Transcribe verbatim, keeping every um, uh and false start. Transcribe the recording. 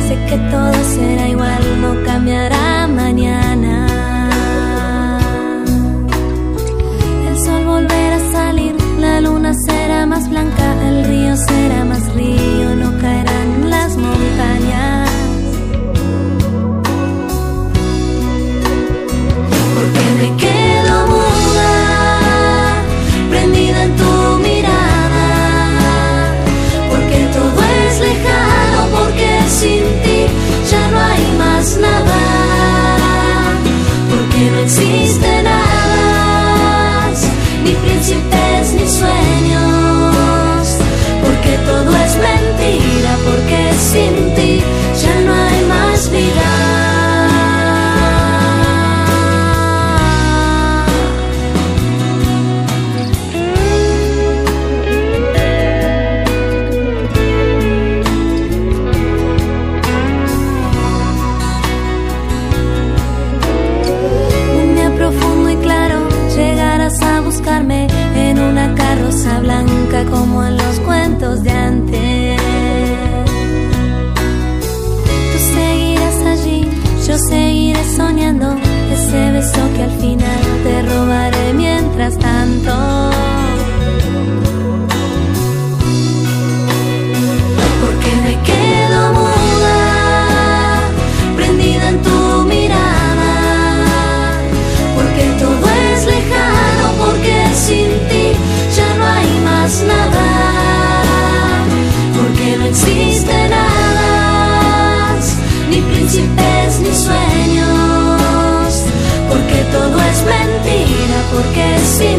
Sé que todo será igual, no cambiará mañana. El sol volverá a salir, la luna será más blanca, el río será más río, no caerán las montañas. Porque me quedo muda, prendida en tu mirada, porque todo es lejano, porque sin ti ya no hay más nada, porque no existe nada, ni príncipes ni sueños, porque todo es mentira, porque sin ti ya no hay más vida. En una carroza blanca como en los cuentos de antes. Tú seguirás allí, yo seguiré soñando ese beso que al final te robaré mientras tanto. Porque me quedo muda, prendida en tu mirada, porque todo es lejano, porque sin ti ya no hay más nada, porque no existe nada, ni príncipes ni sueños, porque todo es mentira, porque sin